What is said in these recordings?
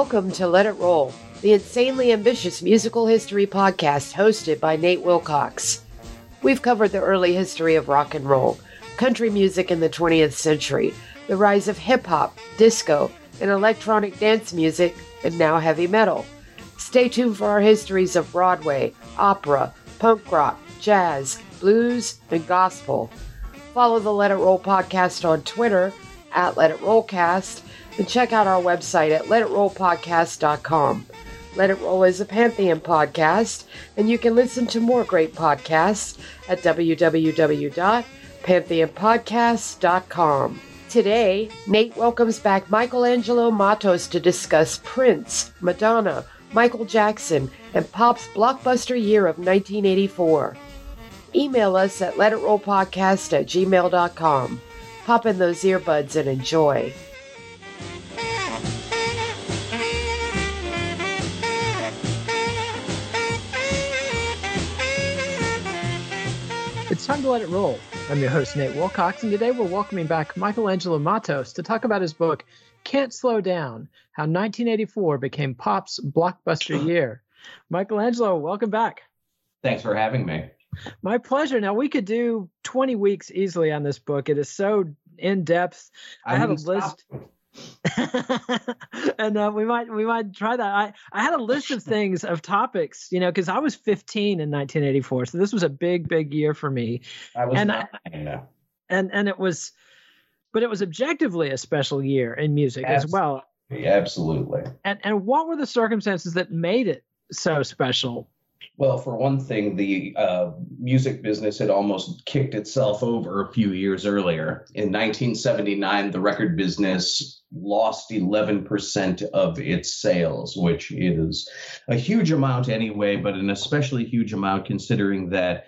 Welcome to Let It Roll, the insanely ambitious musical history podcast hosted by Nate Wilcox. We've covered the early history of rock and roll, country music in the 20th century, the rise of hip-hop, disco, and electronic dance music, and now heavy metal. Stay tuned for our histories of Broadway, opera, punk rock, jazz, blues, and gospel. Follow the Let It Roll podcast on Twitter at Let It Rollcast, and check out our website at letitrollpodcast.com. Let It Roll is a Pantheon podcast, and you can listen to more great podcasts at www.pantheonpodcast.com. Today, Nate welcomes back Michelangelo Matos to discuss Prince, Madonna, Michael Jackson, and pop's blockbuster year of 1984. Email us at letitrollpodcast@gmail.com. Pop in those earbuds and enjoy. It's time to let it roll. I'm your host, Nate Wilcox, and today we're welcoming back Michelangelo Matos to talk about his book, Can't Slow Down, How 1984 Became Pop's Blockbuster Year. Michelangelo, welcome back. Thanks for having me. My pleasure. Now, we could do 20 weeks easily on this book. It is so in-depth. I have a list. And we might try that. I had a list of things, of topics, because I was 15 in 1984, so this was a big year for me. I was and it was, but it was objectively a special year in music as well. Absolutely. And what were the circumstances that made it so special? Well, for one thing, the music business had almost kicked itself over a few years earlier. In 1979, the record business lost 11% of its sales, which is a huge amount anyway, but an especially huge amount considering that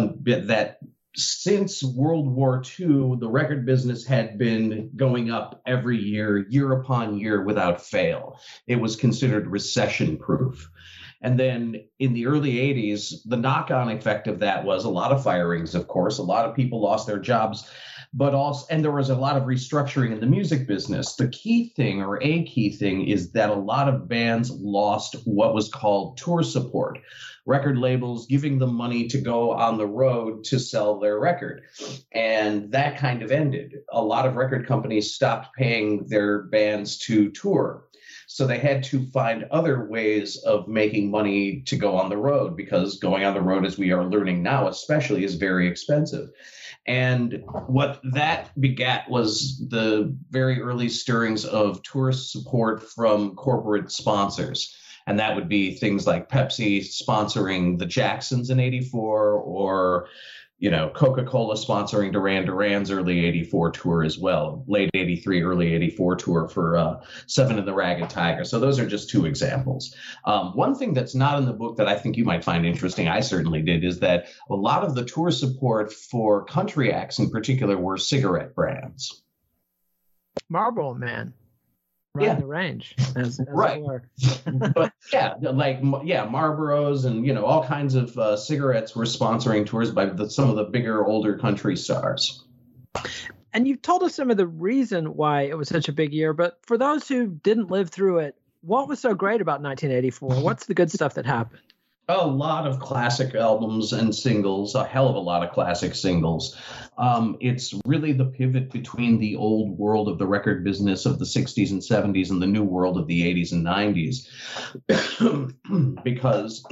since World War II, the record business had been going up every year upon year, without fail. It was considered recession-proof. And then in the early 80s, the knock-on effect of that was a lot of firings, of course. A lot of people lost their jobs, and there was a lot of restructuring in the music business. The key thing, or a key thing, is that a lot of bands lost what was called tour support. Record labels giving them money to go on the road to sell their record. And that kind of ended. A lot of record companies stopped paying their bands to tour. So they had to find other ways of making money to go on the road, because going on the road, as we are learning now especially, is very expensive. And what that begat was the very early stirrings of tour support from corporate sponsors. And that would be things like Pepsi sponsoring the Jacksons in 84, or Coca-Cola sponsoring Duran Duran's early 84 tour as well, late 83, early 84 tour for Seven and the Ragged Tiger. So those are just two examples. One thing that's not in the book that I think you might find interesting, I certainly did, is that a lot of the tour support for country acts in particular were cigarette brands. Marlboro Man. The range, as right. It were. But Marlboros and all kinds of cigarettes were sponsoring tours by some of the bigger, older country stars. And you've told us some of the reason why it was such a big year, but for those who didn't live through it, what was so great about 1984? What's the good stuff that happened? A lot of classic albums and singles, a hell of a lot of classic singles. It's really the pivot between the old world of the record business of the 60s and 70s and the new world of the 80s and 90s. because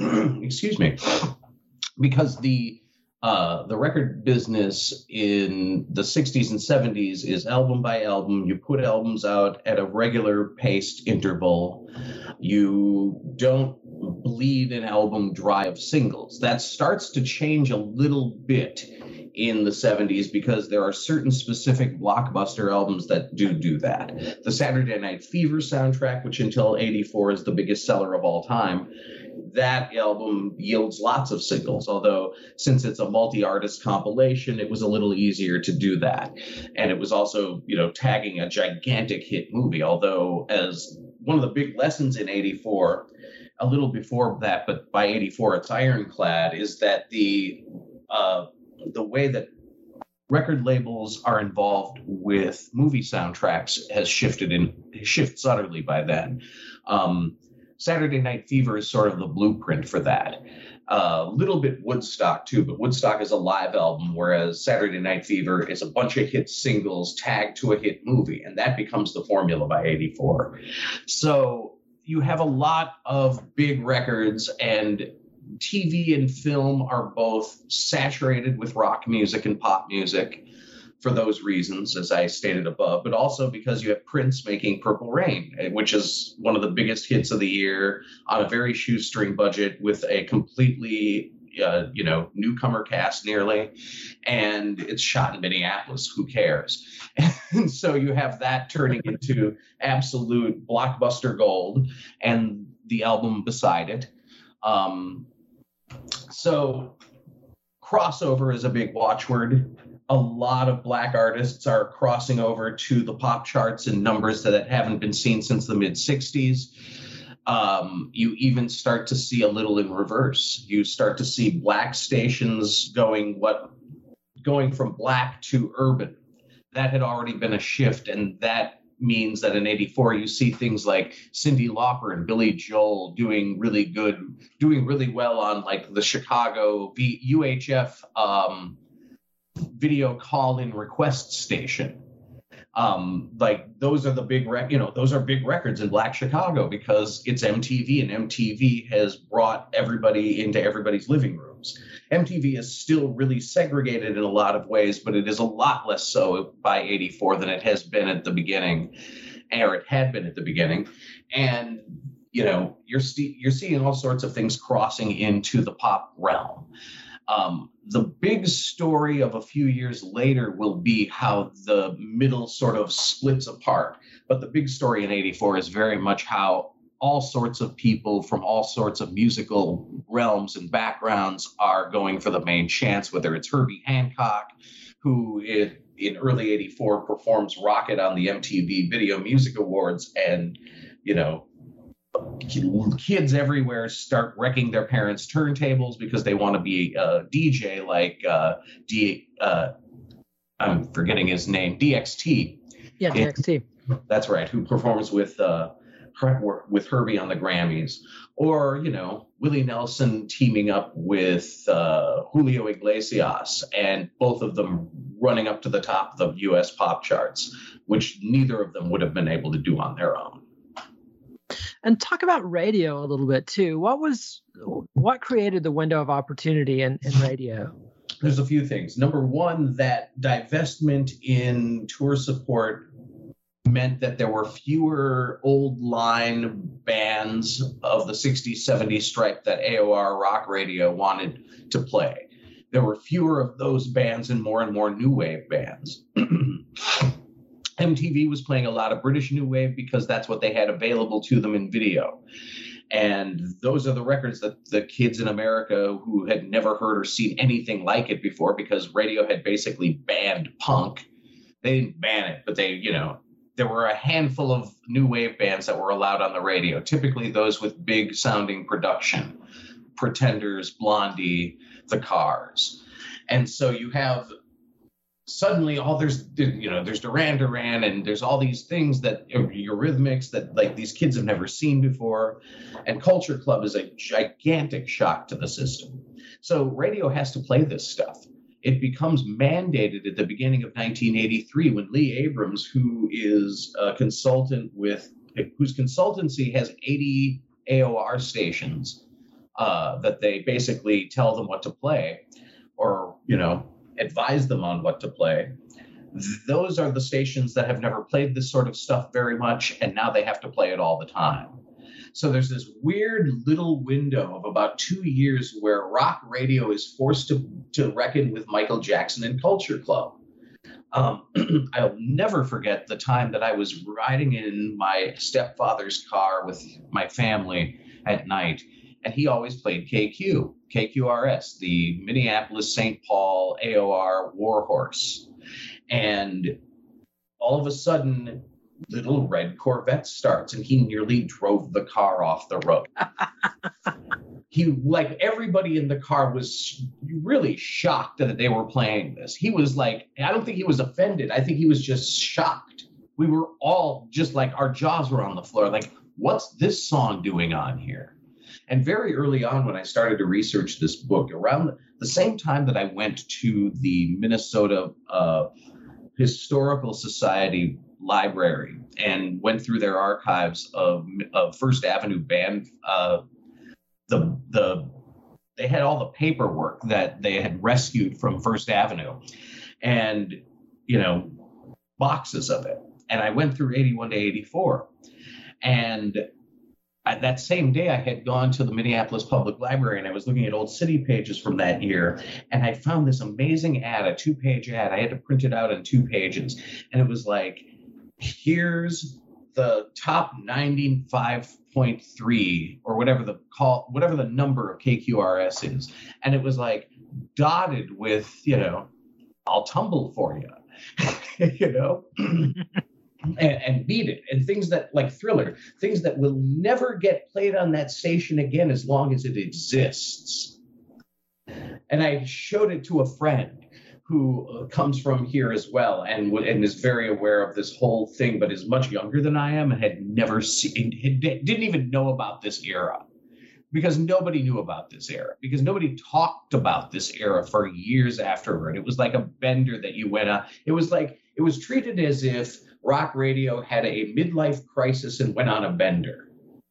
the record business in the 60s and 70s is album by album. You put albums out at a regular paced interval. You don't bleed an album dry of singles. That starts to change a little bit in the 70s because there are certain specific blockbuster albums that do that. The Saturday Night Fever soundtrack, which until 84 is the biggest seller of all time, that album yields lots of singles, although since it's a multi-artist compilation, it was a little easier to do that. And it was also, tagging a gigantic hit movie, although as one of the big lessons in 84, a little before that, but by 84 it's ironclad, is that the way that record labels are involved with movie soundtracks has shifts utterly by then. Saturday Night Fever is sort of the blueprint for that. A little bit Woodstock too, but Woodstock is a live album, whereas Saturday Night Fever is a bunch of hit singles tagged to a hit movie, and that becomes the formula by '84. So you have a lot of big records, and TV and film are both saturated with rock music and pop music for those reasons, as I stated above, but also because you have Prince making Purple Rain, which is one of the biggest hits of the year on a very shoestring budget with a completely, newcomer cast nearly. And it's shot in Minneapolis. Who cares? And so you have that turning into absolute blockbuster gold, and the album beside it. So crossover is a big watchword. A lot of Black artists are crossing over to the pop charts in numbers that haven't been seen since the mid-'60s. You even start to see a little in reverse. You start to see Black stations going from Black to urban. That had already been a shift, and that means that in '84 you see things like Cyndi Lauper and Billy Joel doing really well on like the Chicago UHF video call-in request station. Those are the big those are big records in Black Chicago because it's MTV, and MTV has brought everybody into everybody's living rooms. MTV is still really segregated in a lot of ways, but it is a lot less so by '84 than it has been at the beginning, or it had been at the beginning. And you're seeing all sorts of things crossing into the pop realm. The big story of a few years later will be how the middle sort of splits apart. But the big story in '84 is very much how all sorts of people from all sorts of musical realms and backgrounds are going for the main chance, whether it's Herbie Hancock, who in early '84 performs Rocket on the MTV Video Music Awards, and, kids everywhere start wrecking their parents' turntables because they want to be a DJ like I'm forgetting his name, DXT. Yeah, DXT. That's right, who performs with Herbie on the Grammys. Or, Willie Nelson teaming up with Julio Iglesias, and both of them running up to the top of the U.S. pop charts, which neither of them would have been able to do on their own. And talk about radio a little bit too. What created the window of opportunity in radio? There's a few things. Number one, that divestment in tour support meant that there were fewer old line bands of the 60s, 70s stripe that AOR rock radio wanted to play. There were fewer of those bands and more new wave bands. MTV was playing a lot of British new wave because that's what they had available to them in video. And those are the records that the kids in America who had never heard or seen anything like it before, because radio had basically banned punk. They didn't ban it, but there were a handful of new wave bands that were allowed on the radio, typically those with big sounding production, Pretenders, Blondie, The Cars. And so you have suddenly there's Duran Duran, and there's all these things that Eurythmics that like these kids have never seen before. And Culture Club is a gigantic shock to the system. So radio has to play this stuff. It becomes mandated at the beginning of 1983 when Lee Abrams, who is a consultant whose consultancy has 80 AOR stations that they basically tell them what to play, or, advise them on what to play. Those are the stations that have never played this sort of stuff very much, and now they have to play it all the time. So there's this weird little window of about 2 years where rock radio is forced to reckon with Michael Jackson and Culture Club. I'll never forget the time that I was riding in my stepfather's car with my family at night, and he always played KQRS, the Minneapolis St. Paul AOR Warhorse. And all of a sudden, Little Red Corvette starts, and he nearly drove the car off the road. like everybody in the car was really shocked that they were playing this. He was like, I don't think he was offended. I think he was just shocked. We were all just like, our jaws were on the floor. Like, what's this song doing on here? And very early on, when I started to research this book, around the same time that I went to the Minnesota Historical Society library and went through their archives of First Avenue band, they had all the paperwork that they had rescued from First Avenue, and boxes of it. And I went through 81 to 84, and that same day I had gone to the Minneapolis Public Library, and I was looking at old city pages from that year, and I found this amazing ad, a 2-page ad. I had to print it out in 2 pages, and it was like, here's the top 95.3 or whatever the number of KQRS is, and it was like dotted with I'll tumble for you, and Beat It, and things that, like Thriller, things that will never get played on that station again as long as it exists. And I showed it to a friend who comes from here as well, and is very aware of this whole thing, but is much younger than I am and had never seen, didn't even know about this era, because nobody knew about this era, because nobody talked about this era for years afterward. It was like a bender that you went on. It was treated as if rock radio had a midlife crisis and went on a bender.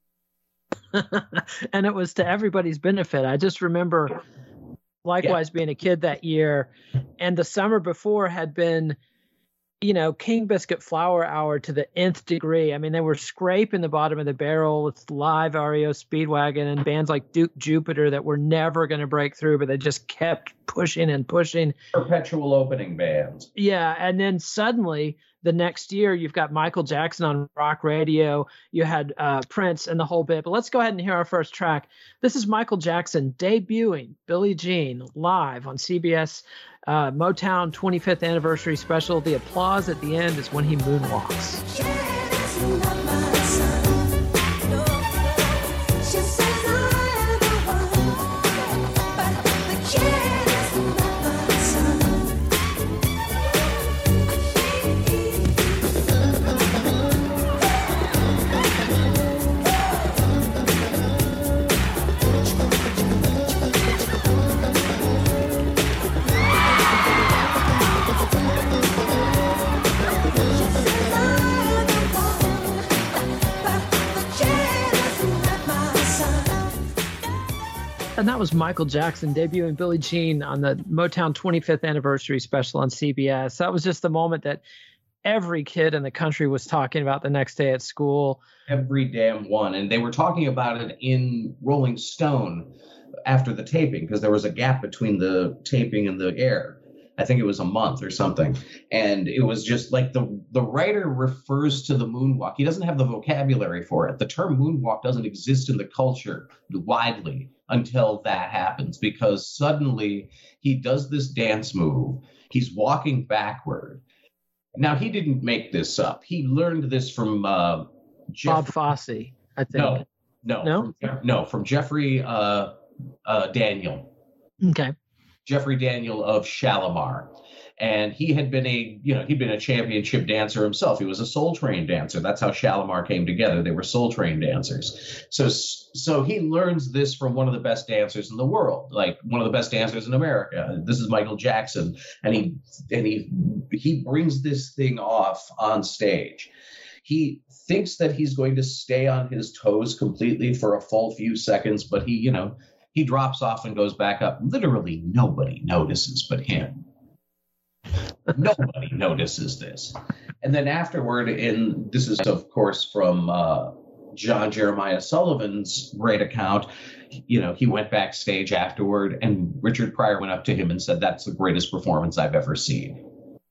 And it was to everybody's benefit. I just remember likewise being a kid that year, and the summer before had been, King Biscuit Flower Hour to the nth degree. I mean, they were scraping the bottom of the barrel with live REO Speedwagon and bands like Duke Jupiter that were never going to break through, but they just kept pushing and pushing. Perpetual opening bands. Yeah, and then suddenly the next year you've got Michael Jackson on rock radio, you had Prince and the whole bit. But let's go ahead and hear our first track. This is Michael Jackson debuting Billie Jean live on CBS Motown 25th anniversary special. The applause at the end is when he moonwalks. And that was Michael Jackson debuting Billie Jean on the Motown 25th anniversary special on CBS. That was just the moment that every kid in the country was talking about the next day at school. Every damn one. And they were talking about it in Rolling Stone after the taping, because there was a gap between the taping and the air. I think it was a month or something. And it was just like the writer refers to the moonwalk. He doesn't have the vocabulary for it. The term moonwalk doesn't exist in the culture widely until that happens, because suddenly he does this dance move. He's walking backward. Now, he didn't make this up. He learned this from Bob Fosse, I think. No, from Jeffrey Daniel. Okay. Jeffrey Daniel of Shalimar. And he had been he'd been a championship dancer himself. He was a Soul Train dancer. That's how Shalimar came together. They were Soul Train dancers. So he learns this from one of the best dancers in the world, like one of the best dancers in America. This is Michael Jackson. And he brings this thing off on stage. He thinks that he's going to stay on his toes completely for a full few seconds, but he drops off and goes back up. Literally nobody notices but him. Nobody notices this. And then afterward, and this is, of course, from John Jeremiah Sullivan's great account, he went backstage afterward, and Richard Pryor went up to him and said, "That's the greatest performance I've ever seen."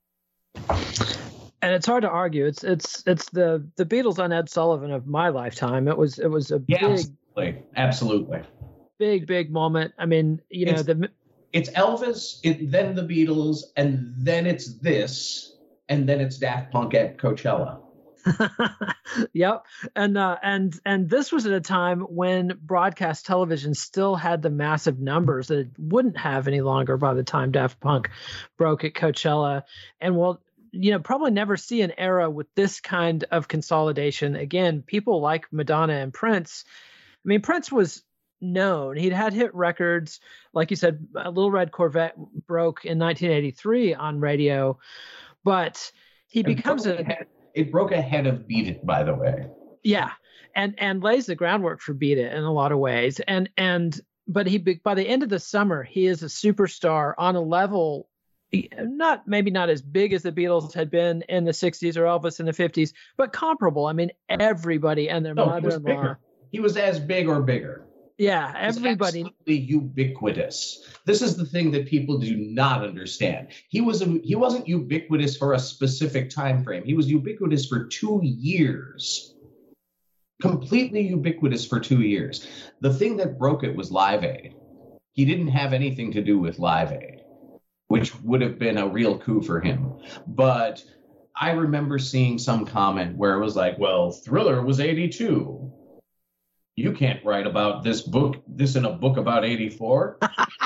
And it's hard to argue. It's the Beatles on Ed Sullivan of my lifetime. It was a absolutely big moment. I mean, it's Elvis, then the Beatles, and then it's this, and then it's Daft Punk at Coachella Yep. And this was at a time when broadcast television still had the massive numbers that it wouldn't have any longer by the time Daft Punk broke at Coachella. And we'll, probably never see an era with this kind of consolidation. Again, people like Madonna and Prince. I mean, Prince was known. He'd had hit records. Like you said, a Little Red Corvette broke in 1983 on radio, but he becomes It broke ahead of Beat It, by the way. Yeah, and lays the groundwork for Beat It in a lot of ways. But by the end of the summer, he is a superstar on a level maybe not as big as the Beatles had been in the 60s or Elvis in the 50s, but comparable. I mean, everybody and their mother-in-law. He was as big or bigger. Yeah, everybody. Absolutely ubiquitous. This is the thing that people do not understand. He wasn't ubiquitous for a specific time frame. He was ubiquitous for 2 years. Completely ubiquitous for 2 years. The thing that broke it was Live Aid. He didn't have anything to do with Live Aid, which would have been a real coup for him. But I remember seeing some comment where it was like, well, Thriller was 82. You can't write about this in a book about 84.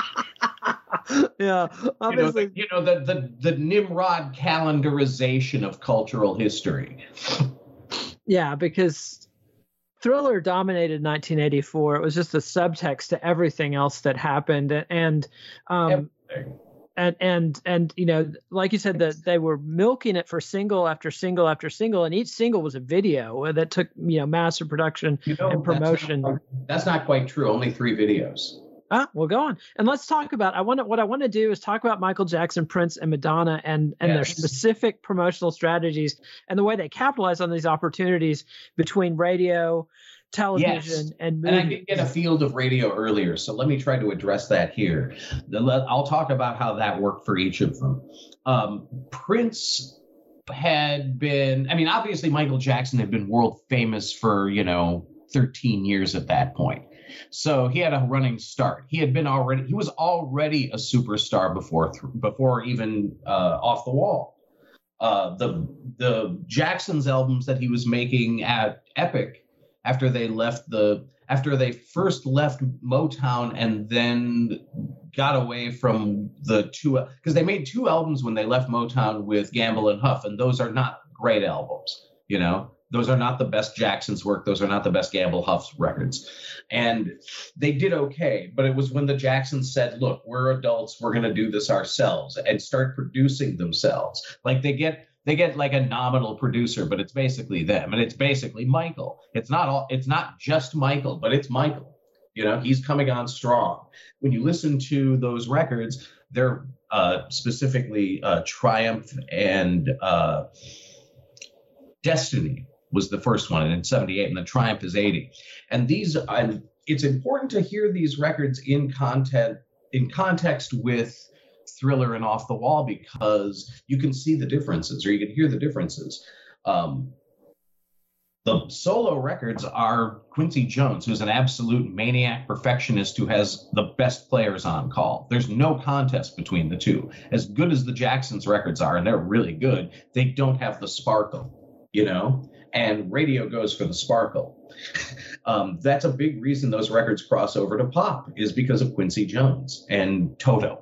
Yeah, obviously. The Nimrod calendarization of cultural history. Yeah, because Thriller dominated 1984. It was just a subtext to everything else that happened, and everything. And like you said, that they were milking it for single after single after single, and each single was a video that took massive production and promotion. That's not quite true. Only 3 videos. Well, go on, and let's talk about. What I want to do is talk about Michael Jackson, Prince, and Madonna, and their specific promotional strategies and the way they capitalize on these opportunities between radio, television, and movies. And I did get a field of radio earlier, so let me try to address that here. I'll talk about how that worked for each of them. Prince had been, obviously Michael Jackson had been world famous for, 13 years at that point. So he had a running start. He was already a superstar before even Off the Wall. The Jackson's albums that he was making at Epic, after they first left Motown and then got away from the two, because they made 2 albums when they left Motown with Gamble and Huff, and those are not great albums. Those are not the best Jackson's work. Those are not the best Gamble Huff's records. And they did okay, but it was when the Jacksons said, look, we're adults, we're going to do this ourselves, and start producing themselves. Like they get like a nominal producer, but it's basically them, and it's basically Michael. It's not just Michael, but it's Michael. He's coming on strong. When you listen to those records, they're specifically Triumph and Destiny was the first one, and in 78, and the Triumph is 80. And it's important to hear these records in context with Thriller and Off the Wall, because you can see the differences, or you can hear the differences. The solo records are Quincy Jones, who's an absolute maniac perfectionist who has the best players on call. There's no contest between the two. As good as the Jacksons records are, and they're really good, they don't have the sparkle, and radio goes for the sparkle. That's a big reason those records cross over to pop, is because of Quincy Jones and Toto.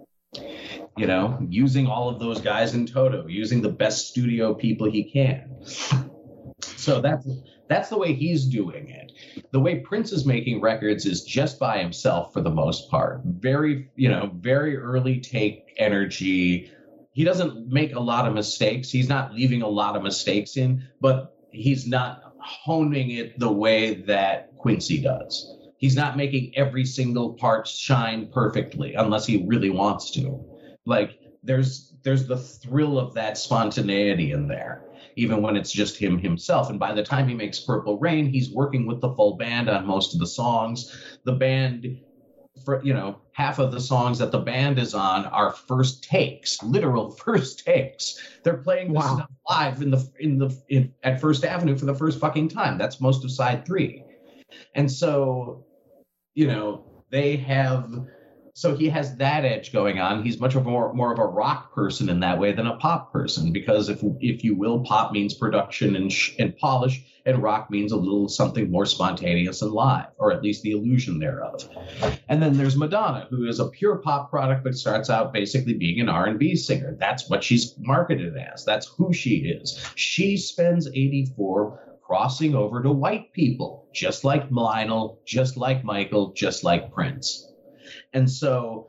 Using all of those guys in Toto, using the best studio people he can. So that's the way he's doing it. The way Prince is making records is just by himself for the most part. Very early take energy. He doesn't make a lot of mistakes. He's not leaving a lot of mistakes in, but he's not honing it the way that Quincy does. He's not making every single part shine perfectly unless he really wants to. Like there's the thrill of that spontaneity in there, even when it's just himself. And by the time he makes Purple Rain, he's working with the full band on most of the songs. The band, for half of the songs that the band is on are first takes, literal first takes. They're playing this stuff live at First Avenue for the first fucking time. That's most of side 3. And so, they have So he has that edge going on. He's much more of a rock person in that way than a pop person, because if you will, pop means production and polish, and rock means a little something more spontaneous and live, or at least the illusion thereof. And then there's Madonna, who is a pure pop product, but starts out basically being an R&B singer. That's what she's marketed as. That's who she is. She spends 84 crossing over to white people, just like Lionel, just like Michael, just like Prince. And so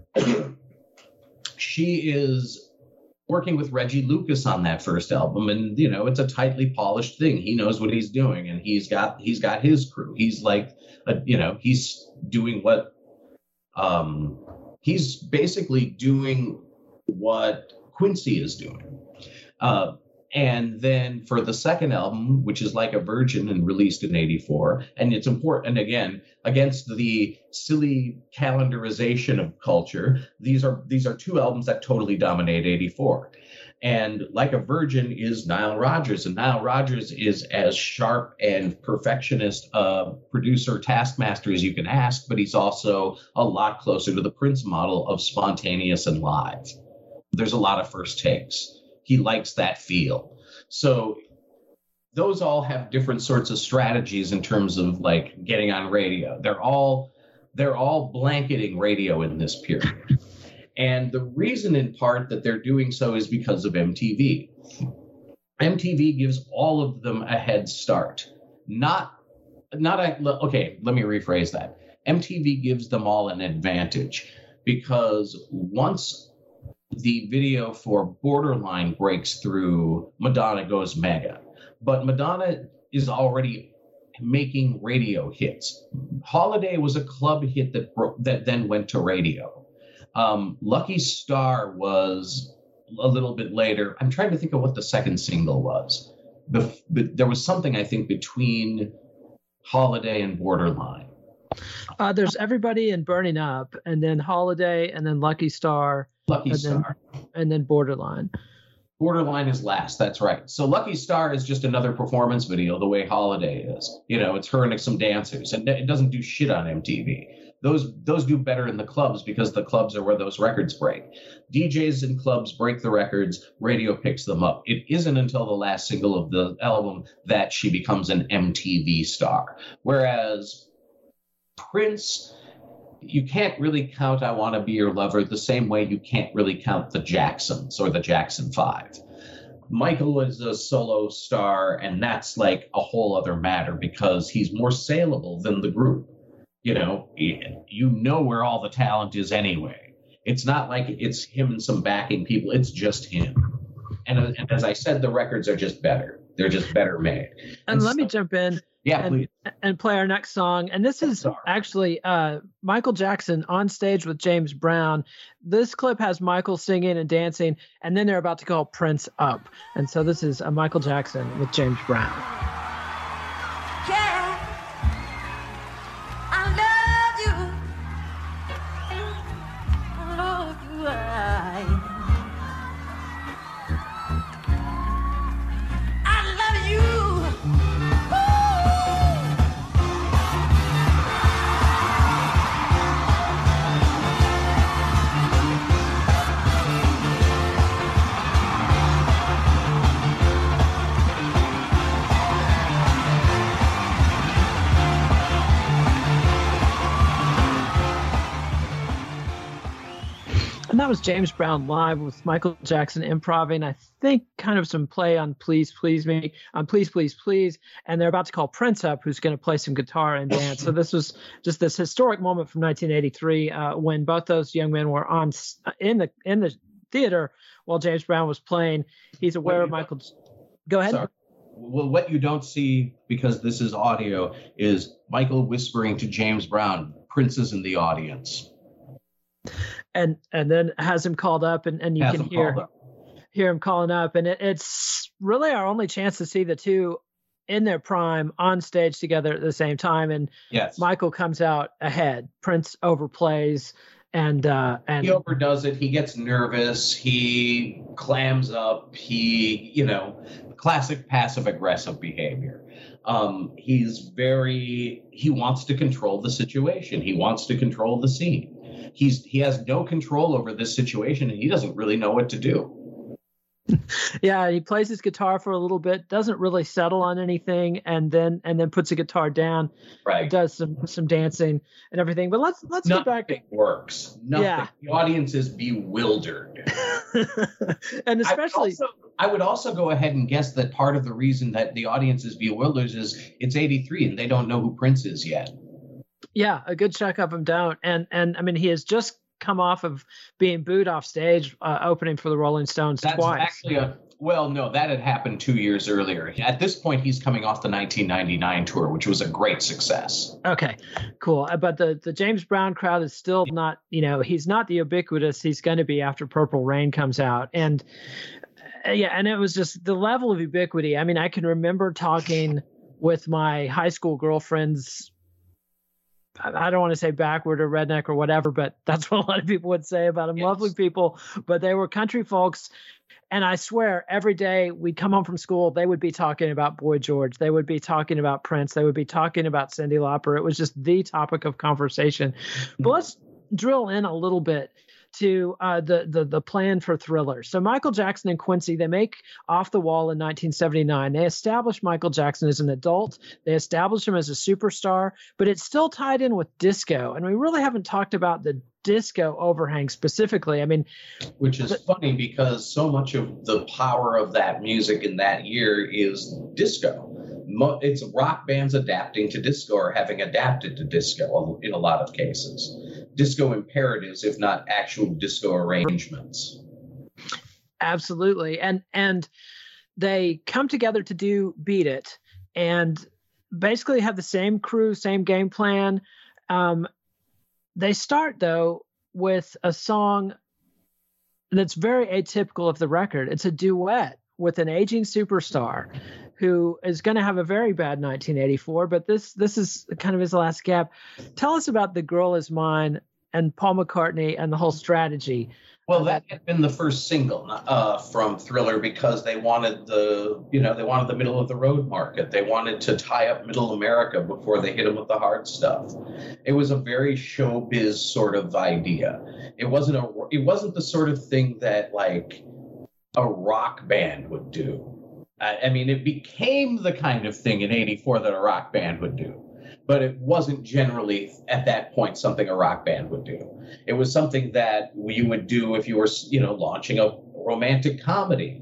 she is working with Reggie Lucas on that first album, and it's a tightly polished thing. He knows what he's doing, and he's got his crew. He's like, he's doing what he's basically doing what Quincy is doing. And then for the second album, which is Like a Virgin and released in 84, and it's important, and again, against the silly calendarization of culture, these are two albums that totally dominate 84. And Like a Virgin is Nile Rodgers, and Nile Rodgers is as sharp and perfectionist producer taskmaster as you can ask, but he's also a lot closer to the Prince model of spontaneous and live. There's a lot of first takes. He likes that feel. So those all have different sorts of strategies in terms of like getting on radio. They're all blanketing radio in this period. And the reason in part that they're doing so is because of MTV. MTV gives all of them a head start. Okay, let me rephrase that. MTV gives them all an advantage, because once the video for Borderline breaks through, Madonna goes mega. But Madonna is already making radio hits. Holiday was a club hit that then went to radio. Lucky Star was a little bit later. I'm trying to think of what the second single was. There was something, I think, between Holiday and Borderline. There's Everybody and Burning Up, and then Holiday, and then Lucky Star. And then Borderline. Borderline is last. That's right. So Lucky Star is just another performance video, the way Holiday is. It's her and some dancers, and it doesn't do shit on MTV. Those do better in the clubs, because the clubs are where those records break. DJs in clubs break the records. Radio picks them up. It isn't until the last single of the album that she becomes an MTV star. Whereas Prince, you can't really count I Want to Be Your Lover the same way you can't really count the Jacksons or the Jackson 5. Michael is a solo star, and that's like a whole other matter, because he's more saleable than the group. You know where all the talent is anyway. It's not like it's him and some backing people. It's just him. And as I said, the records are just better. They're just better made. And let me jump in. Yeah, please. And play our next song. And this is actually Michael Jackson on stage with James Brown. This clip has Michael singing and dancing, and then they're about to call Prince up. And so this is Michael Jackson with James Brown. Yeah, I love you. I love you. I love you. And that was James Brown live with Michael Jackson improvising, I think, kind of some play on Please Please Me, on Please Please Please. And they're about to call Prince up, who's going to play some guitar and dance. So this was just this historic moment from 1983 when both those young men were in the theater while James Brown was playing. He's aware of Michael's. Go ahead. Sorry. Well, what you don't see, because this is audio, is Michael whispering to James Brown, Prince is in the audience. And then has him called up, and you can hear him calling up. And it's really our only chance to see the two in their prime on stage together at the same time. And yes, Michael comes out ahead. Prince overplays and he overdoes it. He gets nervous. He clams up. He, classic passive aggressive behavior. He wants to control the situation. He wants to control the scene. he has no control over this situation, and he doesn't really know what to do. Yeah, he plays his guitar for a little bit, doesn't really settle on anything, and then puts the guitar down, Right. does some dancing and everything. But let's get back. Nothing works. Nothing. Yeah. The audience is bewildered. And especially, I would also go ahead and guess that part of the reason that the audience is bewildered is it's 83 and they don't know who Prince is yet. yeah, a good chunk of them don't. And I mean, he has just come off of being booed off stage, opening for the Rolling Stones twice. Actually no, that had happened 2 years earlier. At this point, he's coming off the 1999 tour, which was a great success. Okay, cool. But the James Brown crowd is still not, he's not the ubiquitous he's going to be after Purple Rain comes out. And and it was just the level of ubiquity. I mean, I can remember talking with my high school girlfriends. I don't want to say backward or redneck or whatever, but that's what a lot of people would say about them. Yes. Lovely people, but they were country folks. And I swear every day we'd come home from school, they would be talking about Boy George. They would be talking about Prince. They would be talking about Cyndi Lauper. It was just the topic of conversation. But let's drill in a little bit to the plan for Thriller. So Michael Jackson and Quincy, they make Off the Wall in 1979. They establish Michael Jackson as an adult. They establish him as a superstar, but it's still tied in with disco. And we really haven't talked about the disco overhang specifically. I mean, which is funny because so much of the power of that music in that year is disco. It's rock bands adapting to disco or having adapted to disco in a lot of cases. Disco imperatives, if not actual disco arrangements. Absolutely. And they come together to do Beat It and basically have the same crew, same game plan. They start, though, with a song that's very atypical of the record. It's a duet with an aging superstar who is going to have a very bad 1984, but this is kind of his last gap. Tell us about The Girl Is Mine and Paul McCartney and the whole strategy. Well, that had been the first single from Thriller because they wanted the middle of the road market. They wanted to tie up Middle America before they hit them with the hard stuff. It was a very showbiz sort of idea. It wasn't the sort of thing that like a rock band would do. I mean, it became the kind of thing in '84 that a rock band would do. But it wasn't generally at that point something a rock band would do. It was something that you would do if you were, launching a romantic comedy,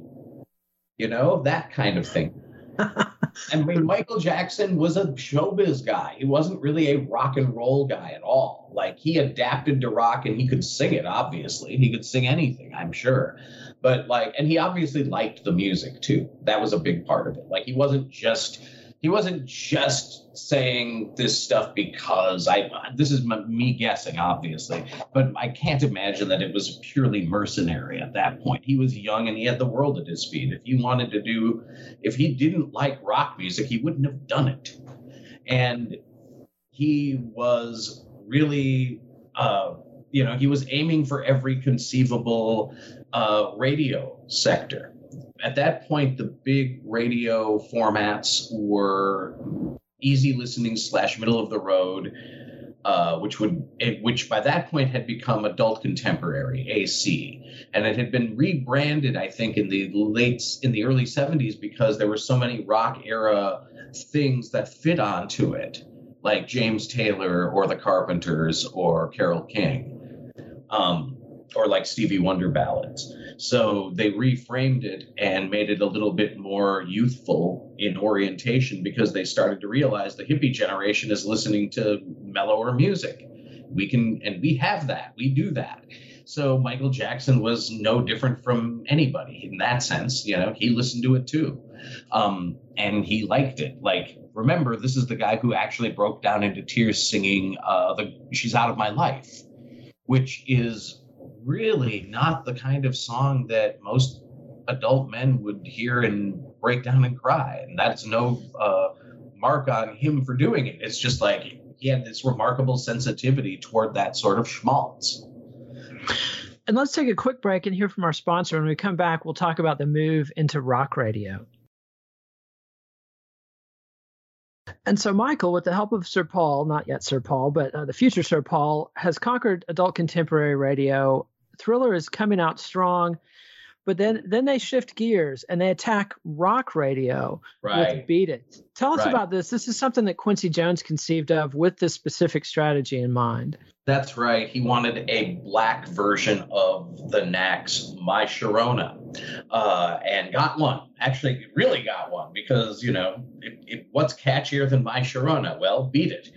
that kind of thing. I mean, Michael Jackson was a showbiz guy. He wasn't really a rock and roll guy at all. Like, he adapted to rock and he could sing it, obviously. He could sing anything, I'm sure. But and he obviously liked the music too. That was a big part of it. Like, he wasn't just saying this stuff because this is me guessing, obviously, but I can't imagine that it was purely mercenary at that point. He was young and he had the world at his feet. If he didn't like rock music, he wouldn't have done it. And he was really, he was aiming for every conceivable radio sector. At that point, the big radio formats were easy listening / middle of the road, which by that point had become adult contemporary, AC, and it had been rebranded, I think, in the early 70s because there were so many rock era things that fit onto it, like James Taylor or the Carpenters or Carole King, or like Stevie Wonder ballads. So they reframed it and made it a little bit more youthful in orientation because they started to realize the hippie generation is listening to mellower music. We have that. We do that. So Michael Jackson was no different from anybody in that sense. He listened to it too. And he liked it. Like, remember, this is the guy who actually broke down into tears singing She's Out of My Life, which is really not the kind of song that most adult men would hear and break down and cry. And that's no mark on him for doing it. It's just like he had this remarkable sensitivity toward that sort of schmaltz. And let's take a quick break and hear from our sponsor. When we come back, we'll talk about the move into rock radio. And so Michael, with the help of Sir Paul, not yet Sir Paul, but the future Sir Paul, has conquered adult contemporary radio. Thriller is coming out strong, but then they shift gears and they attack rock radio with Beat It. Tell us about this. This is something that Quincy Jones conceived of with this specific strategy in mind. That's right. He wanted a black version of the Knack's My Sharona, and got one. Actually, really got one because, what's catchier than My Sharona? Well, Beat It.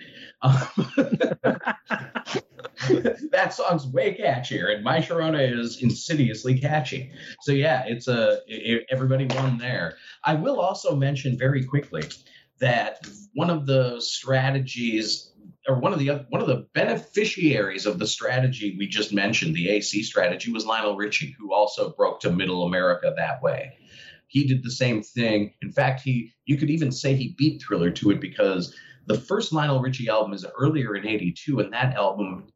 That song's way catchier, and My Sharona is insidiously catchy. So yeah, it's everybody won there. I will also mention very quickly that one of the strategies, or one of the beneficiaries of the strategy we just mentioned, the AC strategy, was Lionel Richie, who also broke to Middle America that way. He did the same thing. In fact, you could even say he beat Thriller to it, because the first Lionel Richie album is earlier in '82, and that album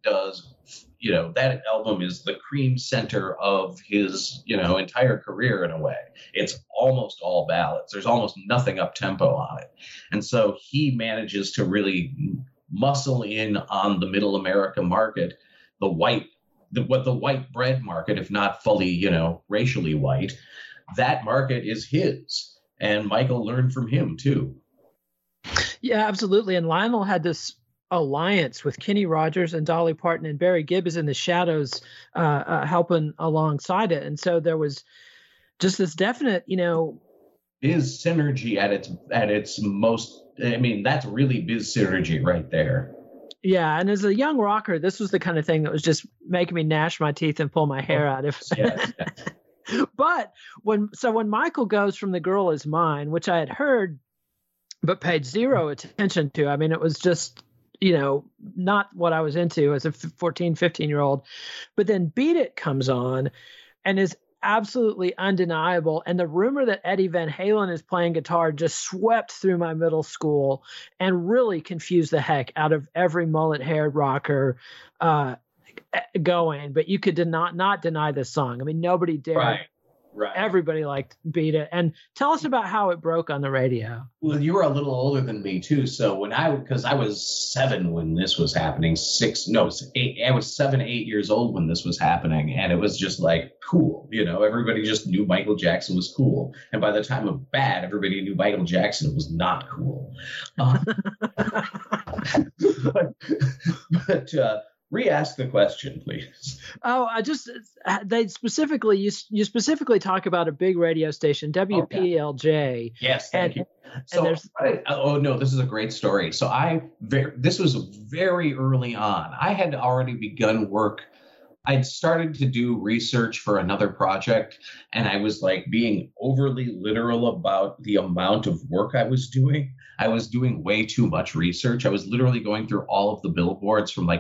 is the cream center of his, entire career in a way. It's almost all ballads. There's almost nothing up tempo on it. And so he manages to really muscle in on the Middle America market, the white bread market, if not fully, racially white. That market is his, and Michael learned from him too. Yeah, absolutely. And Lionel had this alliance with Kenny Rogers and Dolly Parton, and Barry Gibb is in the shadows helping alongside it. And so there was just this definite, biz synergy at its most. I mean, that's really biz synergy right there. Yeah, and as a young rocker, this was the kind of thing that was just making me gnash my teeth and pull my hair out. Yes. But when Michael goes from The Girl Is Mine, which I had heard but paid zero attention to. I mean, it was just, not what I was into as a 14, 15-year-old. But then Beat It comes on and is absolutely undeniable. And the rumor that Eddie Van Halen is playing guitar just swept through my middle school and really confused the heck out of every mullet-haired rocker going. But you could not deny this song. I mean, nobody dared. Right. Everybody liked Beat It. And tell us about how it broke on the radio. Well, you were a little older than me too. So because I was 7 when this was happening, 8. I was 7, 8 years old when this was happening. And it was just like cool. Everybody just knew Michael Jackson was cool. And by the time of Bad, everybody knew Michael Jackson was not cool. But re-ask the question, please. Oh, you specifically talk about a big radio station, WPLJ. Yes, thank you. So, this is a great story. So this was very early on. I had already begun work. I'd started to do research for another project, and I was like being overly literal about the amount of work I was doing. I was doing way too much research. I was literally going through all of the billboards from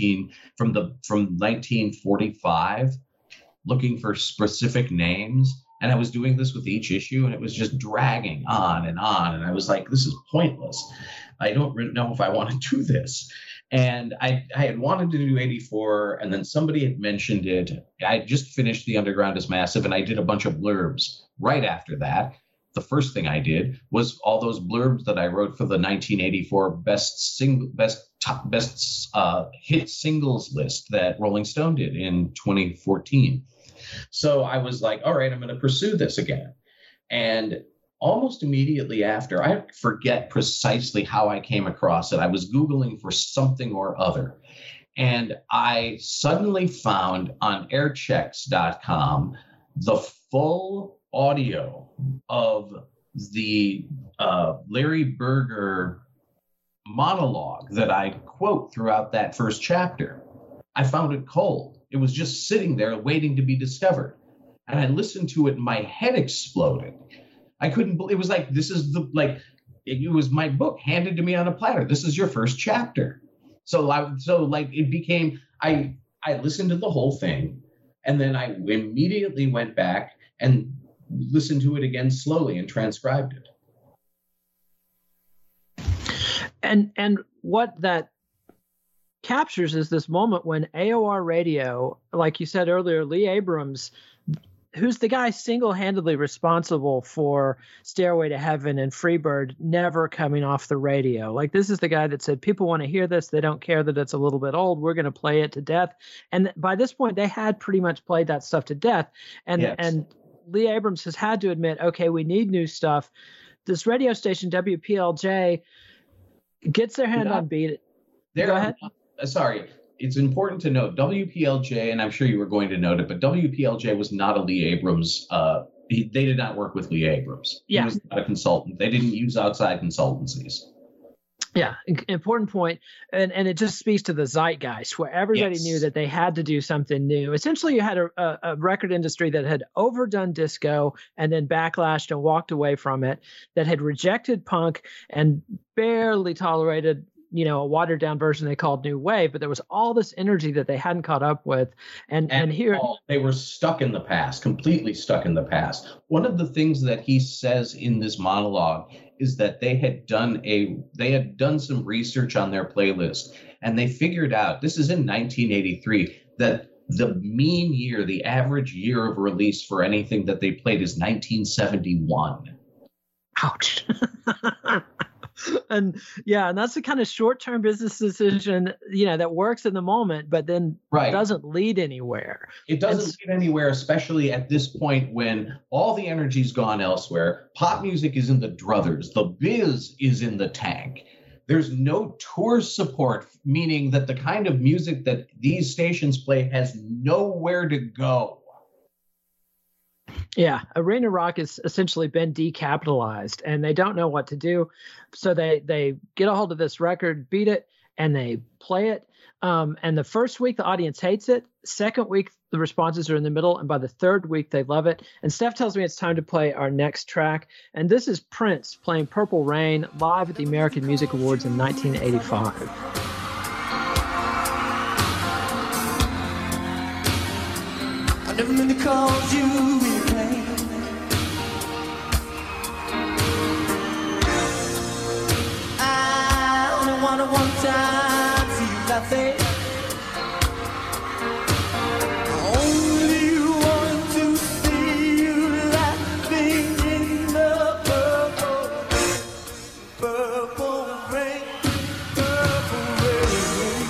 1945, looking for specific names. And I was doing this with each issue, and it was just dragging on and on. And I was like, this is pointless. I don't really know if I want to do this. And I had wanted to do 84, and then somebody had mentioned it. I just finished The Underground is Massive, and I did a bunch of blurbs right after that. The first thing I did was all those blurbs that I wrote for the 1984 best hit singles list that Rolling Stone did in 2014. So I was like, all right, I'm going to pursue this again. And almost immediately after, I forget precisely how I came across it. I was Googling for something or other. And I suddenly found on airchecks.com the full audio of the Larry Berger monologue that I quote throughout that first chapter. I found it cold. It was just sitting there waiting to be discovered. And I listened to it and my head exploded. I couldn't believe it. Was like, this is it was my book handed to me on a platter. This is your first chapter. I listened to the whole thing, and then I immediately went back and listened to it again slowly and transcribed it. And what that captures is this moment when AOR radio, like you said earlier, Lee Abrams who's the guy single-handedly responsible for Stairway to Heaven and Freebird never coming off the radio. Like, this is the guy that said, people want to hear this. They don't care that it's a little bit old. We're going to play it to death. And by this point, they had pretty much played that stuff to death. And Lee Abrams has had to admit, okay, we need new stuff. This radio station, WPLJ, gets their hand on Beat It. Go ahead. Sorry. It's important to note WPLJ, and I'm sure you were going to note it, but WPLJ was not a Lee Abrams. They did not work with Lee Abrams. He was not a consultant. They didn't use outside consultancies. Yeah, important point. And it just speaks to the zeitgeist where everybody knew that they had to do something new. Essentially, you had a record industry that had overdone disco and then backlashed and walked away from it, that had rejected punk and barely tolerated, a watered down version they called New Wave, but there was all this energy that they hadn't caught up with. And here they were stuck in the past, completely stuck in the past. One of the things that he says in this monologue is that they had done some research on their playlist, and they figured out, this is in 1983, that the mean year, the average year of release for anything that they played is 1971. Ouch. And that's the kind of short-term business decision, that works in the moment, but then doesn't lead anywhere. It doesn't lead anywhere, especially at this point when all the energy's gone elsewhere. Pop music is in the druthers. The biz is in the tank. There's no tour support, meaning that the kind of music that these stations play has nowhere to go. Yeah, arena rock has essentially been decapitalized, and they don't know what to do. So they get a hold of this record, Beat It, and they play it. And the first week, the audience hates it. Second week, the responses are in the middle. And by the third week, they love it. And Steph tells me it's time to play our next track. And this is Prince playing Purple Rain live at the American Music Awards in 1985. I never meant to cause you any pain. I only wanted one time for you, nothing. Only wanted to see you laughing in the purple rain, purple rain.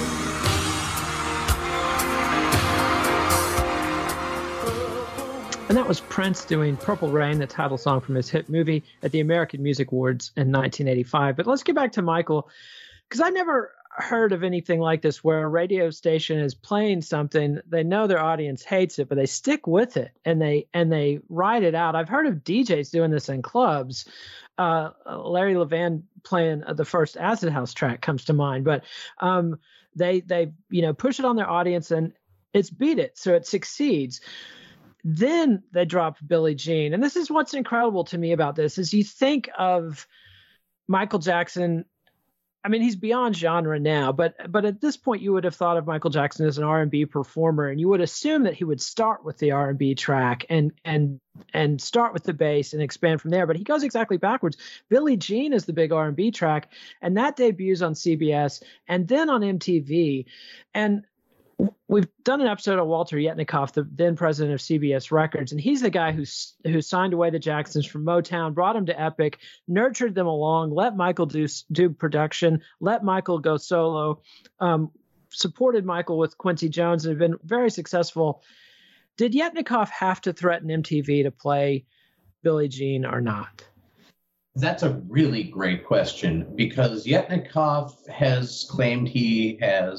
And that was Prince doing Purple Rain, the title song from his hit movie, at the American Music Awards in 1985. But let's get back to Michael, because I never heard of anything like this where a radio station is playing something, they know their audience hates it, but they stick with it and they ride it out. I've heard of DJs doing this in clubs. Larry Levan playing the first Acid House track comes to mind, but they push it on their audience and it's Beat It, so it succeeds. Then they drop Billie Jean. And this is what's incredible to me about this is you think of Michael Jackson. I mean, he's beyond genre now, but at this point you would have thought of Michael Jackson as an R&B performer, and you would assume that he would start with the R&B track and start with the bass and expand from there. But he goes exactly backwards. Billie Jean is the big R&B track, and that debuts on CBS and then on MTV. And we've done an episode of Walter Yetnikoff, the then president of CBS Records, and he's the guy who signed away the Jacksons from Motown, brought them to Epic, nurtured them along, let Michael do production, let Michael go solo, supported Michael with Quincy Jones, and have been very successful. Did Yetnikoff have to threaten MTV to play Billie Jean or not? That's a really great question, because Yetnikoff has claimed he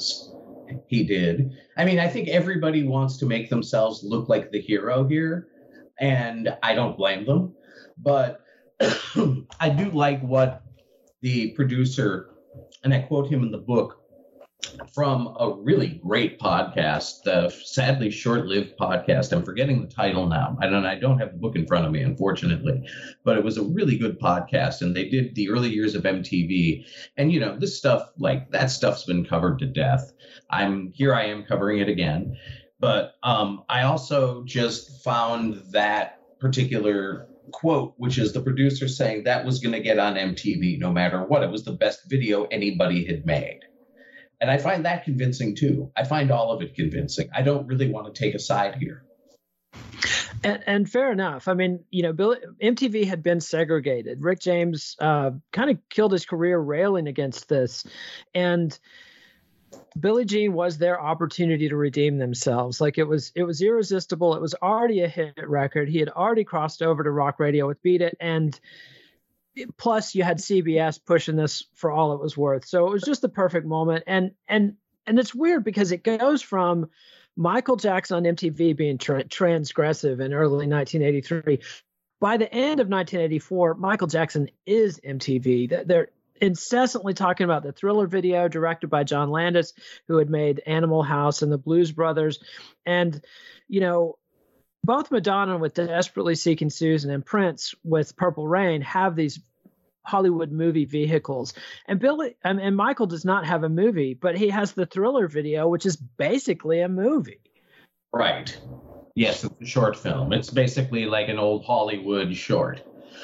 did. I mean, I think everybody wants to make themselves look like the hero here, and I don't blame them. But I do like what the producer, and I quote him in the book, from a really great podcast, the sadly short-lived podcast. I'm forgetting the title now. I don't have the book in front of me, unfortunately, but it was a really good podcast, and they did the early years of MTV. And, this stuff, like that stuff's been covered to death. I am covering it again. But I also just found that particular quote, which is the producer saying that was going to get on MTV no matter what. It was the best video anybody had made. And I find that convincing, too. I find all of it convincing. I don't really want to take a side here. And fair enough. I mean, MTV had been segregated. Rick James kind of killed his career railing against this. And Billie Jean was their opportunity to redeem themselves. Like it was irresistible. It was already a hit record. He had already crossed over to rock radio with Beat It. And plus you had CBS pushing this for all it was worth. So it was just the perfect moment. And it's weird because it goes from Michael Jackson on MTV being transgressive in early 1983. By the end of 1984, Michael Jackson is MTV. They're incessantly talking about the Thriller video directed by John Landis, who had made Animal House and the Blues Brothers. And, both Madonna with Desperately Seeking Susan and Prince with Purple Rain have these Hollywood movie vehicles. And and Michael does not have a movie, but he has the Thriller video, which is basically a movie. Right. Yes, it's a short film. It's basically like an old Hollywood short.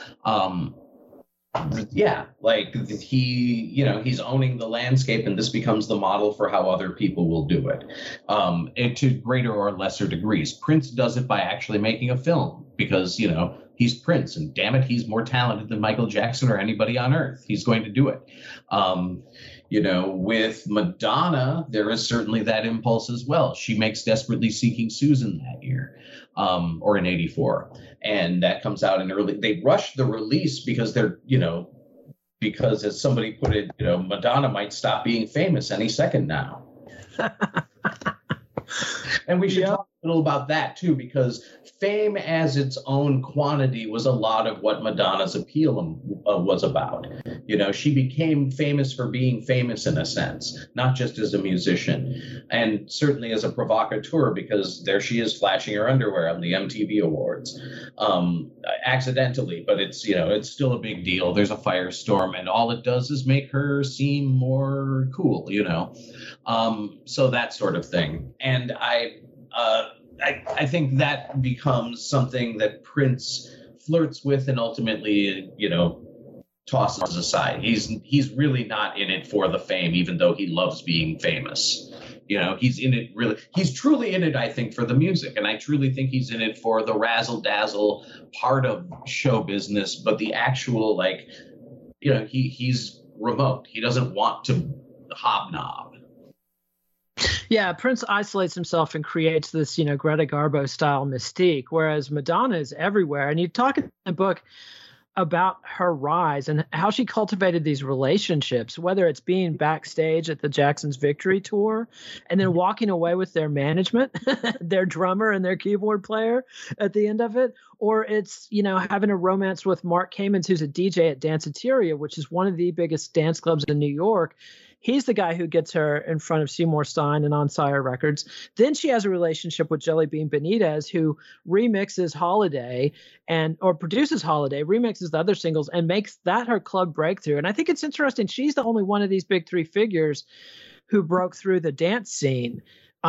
Yeah, like he's owning the landscape, and this becomes the model for how other people will do it, and to greater or lesser degrees. Prince does it by actually making a film because, he's Prince, and damn it, he's more talented than Michael Jackson or anybody on earth. He's going to do it. With Madonna, there is certainly that impulse as well. She makes Desperately Seeking Susan that year, or in 84. And that comes out in early. They rushed the release because because as somebody put it, Madonna might stop being famous any second now. And we should talk a little about that too, because fame as its own quantity was a lot of what Madonna's appeal was about. She became famous for being famous in a sense, not just as a musician, and certainly as a provocateur, because there she is flashing her underwear on the MTV Awards, accidentally, but it's still a big deal. There's a firestorm, and all it does is make her seem more cool, so that sort of thing. And I think that becomes something that Prince flirts with and ultimately, tosses aside. He's really not in it for the fame, even though he loves being famous. He's in it he's truly in it, I think, for the music. And I truly think he's in it for the razzle dazzle part of show business. But the actual, he's remote. He doesn't want to hobnob. Yeah, Prince isolates himself and creates this, Greta Garbo style mystique, whereas Madonna is everywhere. And you talk in the book about her rise and how she cultivated these relationships, whether it's being backstage at the Jackson's Victory Tour and then walking away with their management, their drummer and their keyboard player at the end of it, or it's, having a romance with Mark Kamens, who's a DJ at Danceteria, which is one of the biggest dance clubs in New York. He's the guy who gets her in front of Seymour Stein and on Sire Records. Then she has a relationship with Jelly Bean Benitez, who remixes Holiday or produces Holiday, remixes the other singles, and makes that her club breakthrough. And I think it's interesting. She's the only one of these big three figures who broke through the dance scene.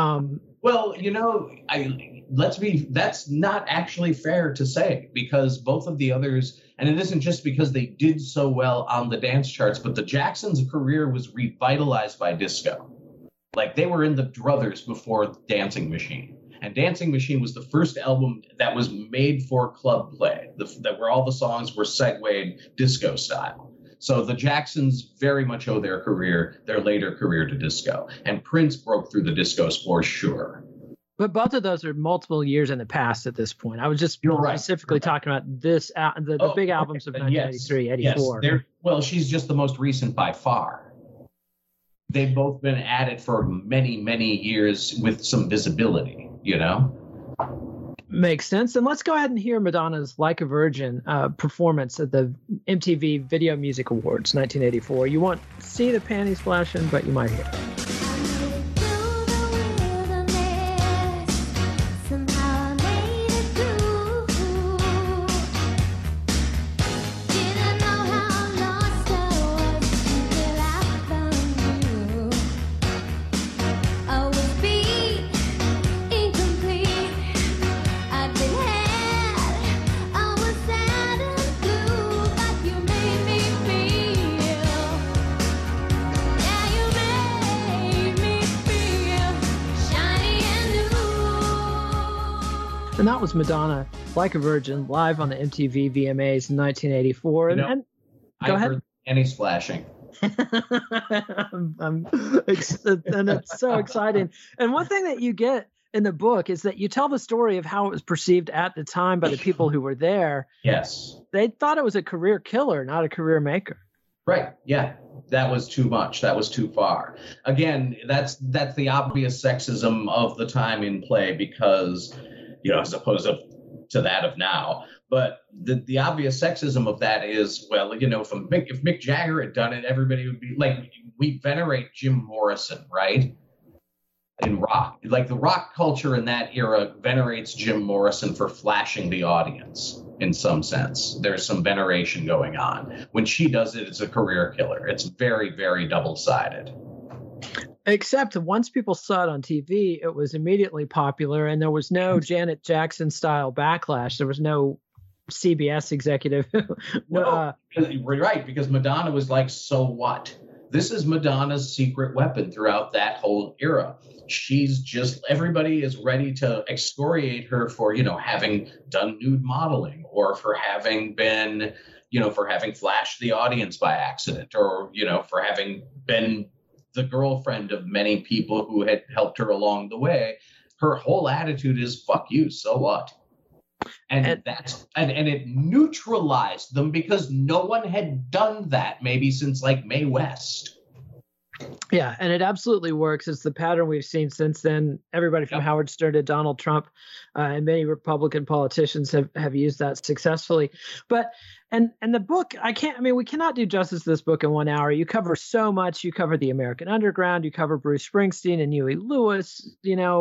That's not actually fair to say, because both of the others, and it isn't just because they did so well on the dance charts, but the Jacksons' career was revitalized by disco. Like, they were in the druthers before Dancing Machine. And Dancing Machine was the first album that was made for club play, where all the songs were segued disco style. So the Jacksons very much owe their later career to disco. And Prince broke through the discos for sure. But both of those are multiple years in the past at this point. I was just specifically talking about this, the big albums of 1983, 84. Yes, she's just the most recent by far. They've both been at it for many, many years with some visibility, Makes sense. And let's go ahead and hear Madonna's Like a Virgin performance at the MTV Video Music Awards 1984. You won't see the panties flashing, but you might hear it. And that was Madonna, Like a Virgin, live on the MTV VMAs in 1984. And go ahead. Heard any splashing. and it's so exciting. And one thing that you get in the book is that you tell the story of how it was perceived at the time by the people who were there. Yes. They thought it was a career killer, not a career maker. Right. Yeah. That was too much. That was too far. Again, that's the obvious sexism of the time in play because, as opposed to that of now. But the obvious sexism of that is, well, if Mick Jagger had done it, everybody would be like, we venerate Jim Morrison, right? In rock. Like the rock culture in that era venerates Jim Morrison for flashing the audience in some sense. There's some veneration going on. When she does it, it's a career killer. It's very, very double-sided. Except once people saw it on TV, it was immediately popular, and there was no Janet Jackson-style backlash. There was no CBS executive. No, right, because Madonna was like, so what? This is Madonna's secret weapon throughout that whole era. She's just, everybody is ready to excoriate her for, having done nude modeling or for having been, for having flashed the audience by accident or, for having been the girlfriend of many people who had helped her along the way. Her whole attitude is, fuck you, so what? And it neutralized them because no one had done that maybe since like Mae West. Yeah, and it absolutely works. It's the pattern we've seen since then. Everybody from Howard Stern to Donald Trump and many Republican politicians have used that successfully. But and the book, we cannot do justice to this book in 1 hour. You cover so much. You cover the American Underground. You cover Bruce Springsteen and Huey Lewis.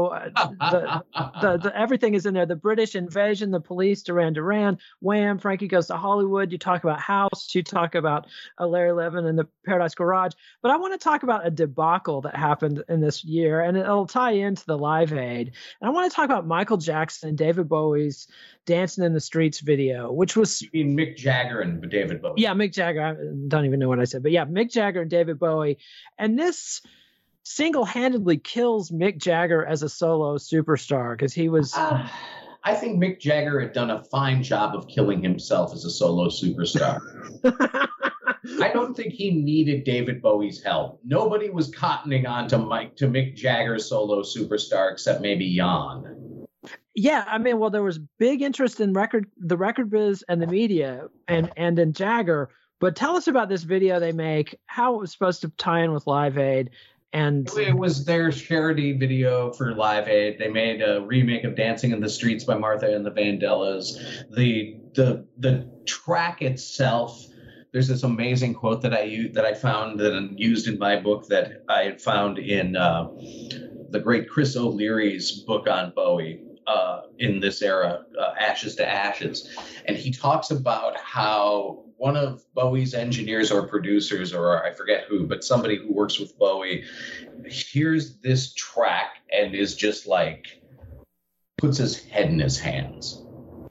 The everything is in there. The British invasion, the Police, Duran Duran, Wham, Frankie Goes to Hollywood. You talk about House. You talk about Larry Levin and the Paradise Garage. But I want to talk about a debacle that happened in this year, and it'll tie into the Live Aid. And I want to talk about Michael Jackson and David Bowie's Dancing in the Streets video, which was... You mean Mick Jagger and David Bowie? Yeah, Mick Jagger. I don't even know what I said. But yeah, Mick Jagger and David Bowie. And this single-handedly kills Mick Jagger as a solo superstar because he was... I think Mick Jagger had done a fine job of killing himself as a solo superstar. I don't think he needed David Bowie's help. Nobody was cottoning on to Mick Jagger's solo superstar except maybe Jan. Yeah, there was big interest in the record biz and the media and in Jagger. But tell us about this video they make, how it was supposed to tie in with Live Aid. And it was their charity video for Live Aid. They made a remake of Dancing in the Streets by Martha and the Vandellas. The track itself, there's this amazing quote that I found that I used in my book that I had found in the great Chris O'Leary's book on Bowie in this era, Ashes to Ashes. And he talks about how one of Bowie's engineers or producers, or I forget who, but somebody who works with Bowie, hears this track and is just like, puts his head in his hands.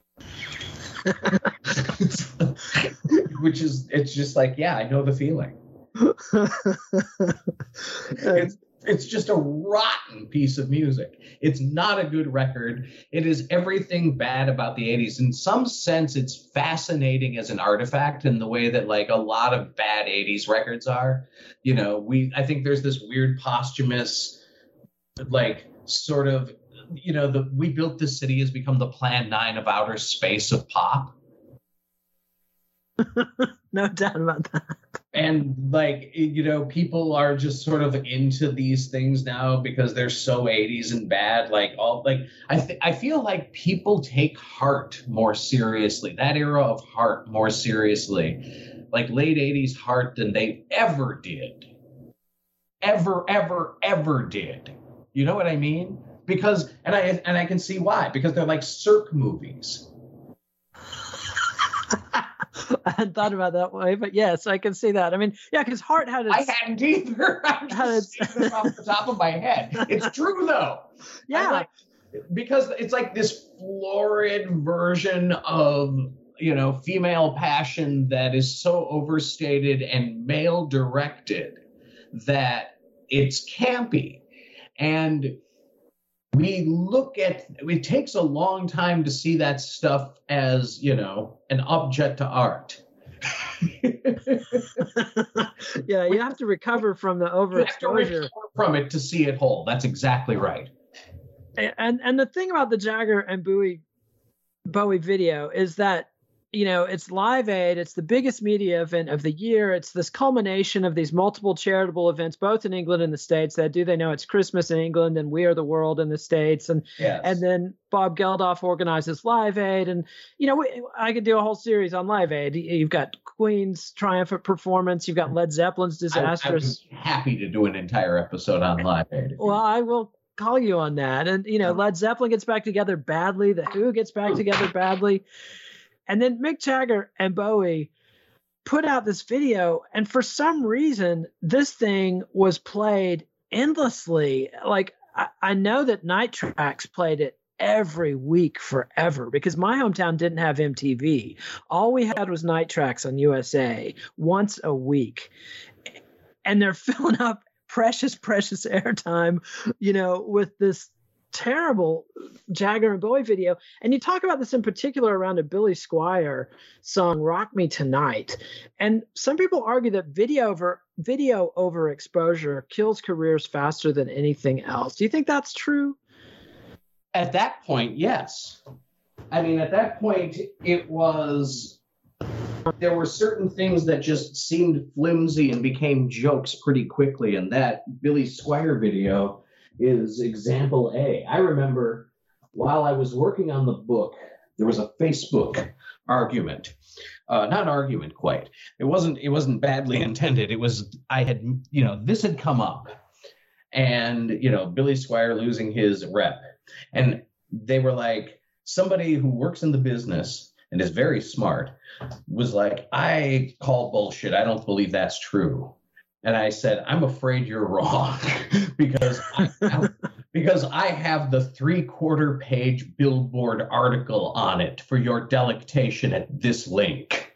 It's just like, yeah, I know the feeling. It's just a rotten piece of music. It's not a good record. It is everything bad about the 80s. In some sense, it's fascinating as an artifact in the way that like a lot of bad 80s records are. I think there's this weird posthumous, like sort of, We Built This City has become the Plan 9 of outer space of pop. No doubt about that. And like, people are just sort of into these things now because they're so 80s and bad. I feel like people take Heart more seriously, that era of Heart more seriously, like late 80s Heart than they ever did. Ever did. You know what I mean? Because, and I can see why, because they're like Cirque movies. I hadn't thought about that way, but yes, I can see that. Because Heart had its... I hadn't either. I'm just saying this off the top of my head. It's true, though. Yeah. Because it's like this florid version of, female passion that is so overstated and male-directed that it's campy. And we look at, it takes a long time to see that stuff as, an object to art. Yeah, you have to recover from the overexposure from it to see it whole. That's exactly right. And the thing about the Jagger and Bowie video is that, it's Live Aid. It's the biggest media event of the year. It's this culmination of these multiple charitable events, both in England and the States. That Do They Know It's Christmas in England and We Are the World in the States. And yes. And then Bob Geldof organizes Live Aid. And, I could do a whole series on Live Aid. You've got Queen's triumphant performance. You've got Led Zeppelin's disastrous. I'm happy to do an entire episode on Live Aid. Well, I will call you on that. And, Led Zeppelin gets back together badly. The Who gets back together badly. And then Mick Jagger and Bowie put out this video, and for some reason, this thing was played endlessly. Like, I know that Night Tracks played it every week forever because my hometown didn't have MTV. All we had was Night Tracks on USA once a week. And they're filling up precious airtime, with this terrible Jagger and Bowie video. And you talk about this in particular around a Billy Squier song, Rock Me Tonight. And some people argue that video overexposure kills careers faster than anything else. Do you think that's true? At that point, yes. I mean, at that point, there were certain things that just seemed flimsy and became jokes pretty quickly. And that Billy Squier video is example A. I remember while I was working on the book, there was a Facebook argument. Not argument quite. It wasn't badly intended. It was, this had come up, and, Billy Squier losing his rep. And they were like, somebody who works in the business and is very smart was like, I call bullshit. I don't believe that's true. And I said, I'm afraid you're wrong because I have the 3/4 page Billboard article on it for your delectation at this link.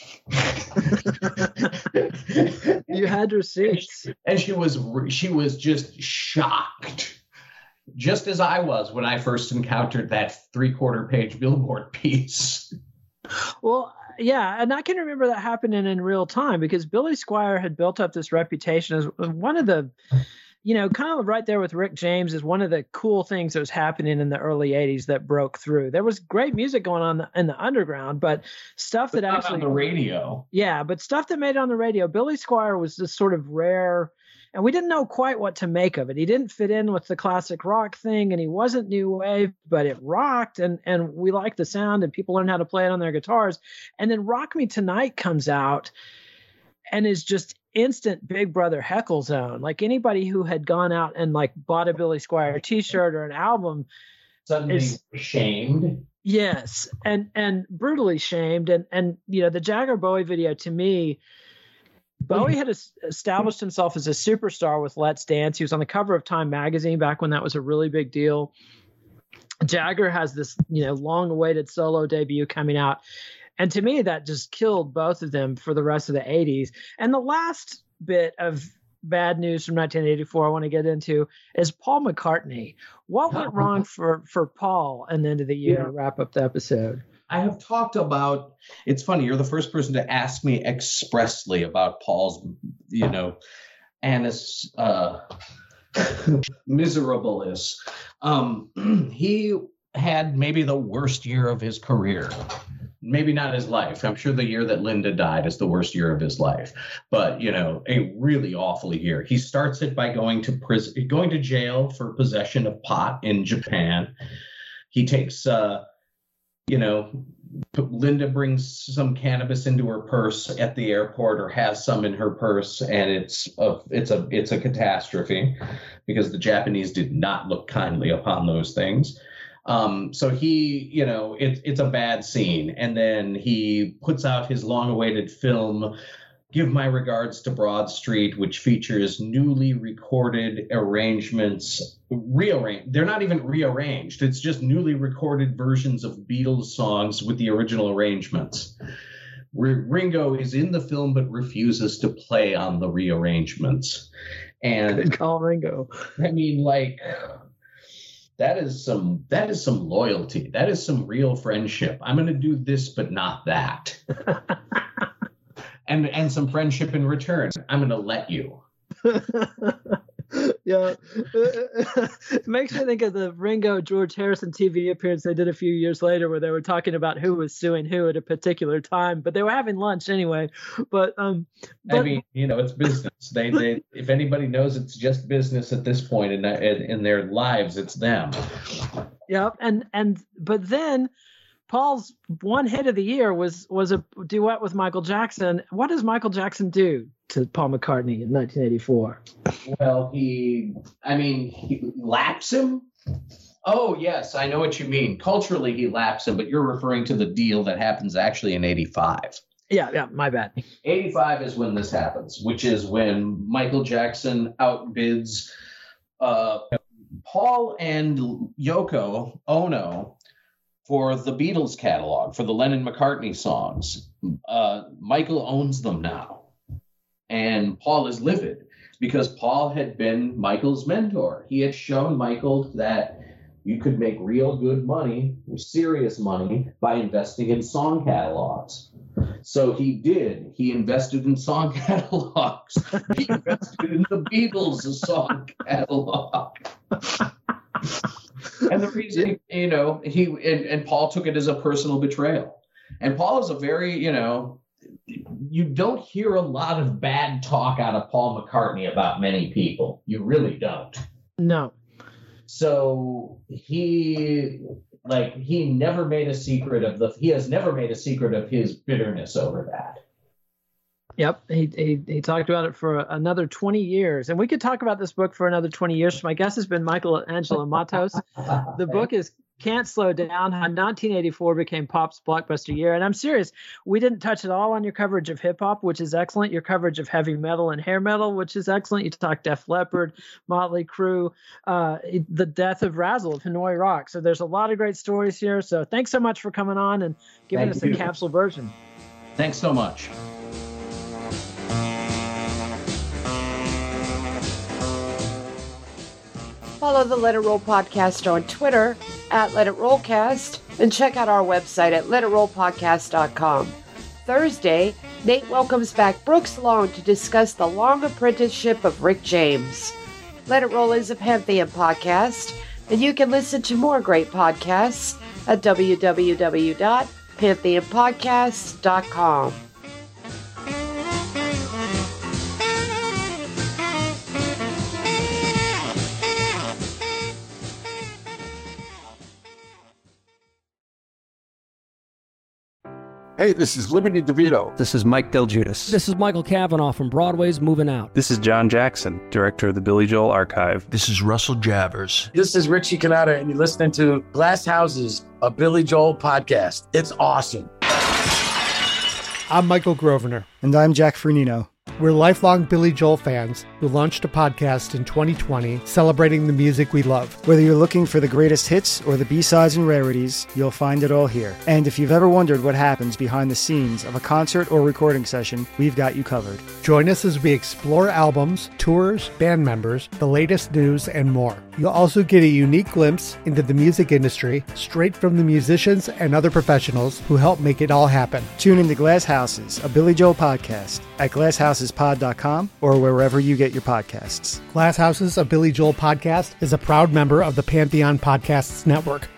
You had receipts. And she was just shocked, just as I was when I first encountered that 3/4 page Billboard piece. Well, yeah, and I can remember that happening in real time because Billy Squier had built up this reputation as one of the, kind of right there with Rick James, is one of the cool things that was happening in the early 80s that broke through. There was great music going on in the underground, but stuff that actually on the radio. Yeah, but stuff that made it on the radio. Billy Squier was this sort of rare, and we didn't know quite what to make of it. He didn't fit in with the classic rock thing, and he wasn't new wave, but it rocked, and we liked the sound, and people learned how to play it on their guitars. And then Rock Me Tonight comes out and is just instant Big Brother heckle zone. Like anybody who had gone out and like bought a Billy Squier t-shirt or an album suddenly shamed. Yes, and brutally shamed. And the Jagger Bowie video, to me, Bowie had established himself as a superstar with Let's Dance. He was on the cover of Time magazine back when that was a really big deal. Jagger has this, long-awaited solo debut coming out. And to me, that just killed both of them for the rest of the 80s. And the last bit of bad news from 1984 I want to get into is Paul McCartney. What went wrong for Paul at the end of the year to wrap up the episode? I have talked about, it's funny, you're the first person to ask me expressly about Paul's, annus miserabilis. He had maybe the worst year of his career. Maybe not his life. I'm sure the year that Linda died is the worst year of his life. But, a really awful year. He starts it by going to jail for possession of pot in Japan. He takes Linda brings some cannabis into her purse at the airport, or has some in her purse, and it's a catastrophe because the Japanese did not look kindly upon those things. So he, it's a bad scene, and then he puts out his long-awaited film, Give My Regards to Broad Street, which features newly recorded arrangements, rearranged. They're not even rearranged. It's just newly recorded versions of Beatles songs with the original arrangements. Ringo is in the film but refuses to play on the rearrangements. And good call, Ringo. I mean, That is some loyalty. That is some real friendship. I'm going to do this, but not that. and some friendship in return. I'm going to let you. Yeah, it makes me think of the Ringo George Harrison TV appearance they did a few years later, where they were talking about who was suing who at a particular time, but they were having lunch anyway. But I mean, it's business. They if anybody knows it's just business at this point in their lives, it's them. Yeah, but then Paul's one hit of the year was a duet with Michael Jackson. What does Michael Jackson do to Paul McCartney in 1984? Well, he laps him. Oh, yes, I know what you mean. Culturally, he laps him, but you're referring to the deal that happens actually in 85. Yeah, my bad. 85 is when this happens, which is when Michael Jackson outbids Paul and Yoko Ono for the Beatles catalog, for the Lennon-McCartney songs. Michael owns them now. And Paul is livid because Paul had been Michael's mentor. He had shown Michael that you could make real good money, serious money, by investing in song catalogs. So he did. He invested in song catalogs. He invested in the Beatles' song catalog. And the reason, he Paul took it as a personal betrayal. And Paul is a very, you don't hear a lot of bad talk out of Paul McCartney about many people. You really don't. No. So he never made a secret he has never made a secret of his bitterness over that. Yep, he talked about it for another 20 years. And we could talk about this book for another 20 years. My guest has been Michelangelo Matos. The book is Can't Slow Down, How 1984 Became Pop's Blockbuster Year. And I'm serious, we didn't touch at all on your coverage of hip-hop, which is excellent, your coverage of heavy metal and hair metal, which is excellent. You talked Def Leppard, Motley Crue, the death of Razzle of Hanoi Rock. So there's a lot of great stories here. So thanks so much for coming on and giving us a capsule version. Thanks so much. Follow the Let It Roll podcast on Twitter at Let It Rollcast and check out our website at letitrollpodcast.com. Thursday, Nate welcomes back Brooks Long to discuss the long apprenticeship of Rick James. Let It Roll is a Pantheon podcast, and you can listen to more great podcasts at www.pantheonpodcasts.com. Hey, this is Liberty DeVito. This is Mike Del Giudice. This is Michael Cavanaugh from Broadway's Moving Out. This is John Jackson, director of the Billy Joel Archive. This is Russell Javers. This is Richie Cannata, and you're listening to Glass Houses, a Billy Joel podcast. It's awesome. I'm Michael Grosvenor. And I'm Jack Fernino. We're lifelong Billy Joel fans who launched a podcast in 2020 celebrating the music we love. Whether you're looking for the greatest hits or the B-sides and rarities, you'll find it all here. And if you've ever wondered what happens behind the scenes of a concert or recording session, we've got you covered. Join us as we explore albums, tours, band members, the latest news, and more. You'll also get a unique glimpse into the music industry straight from the musicians and other professionals who help make it all happen. Tune into Glass Houses, a Billy Joel podcast at glasshouses.pod.com or wherever you get your podcasts. Glass Houses, a Billy Joel podcast is a proud member of the Pantheon Podcasts Network.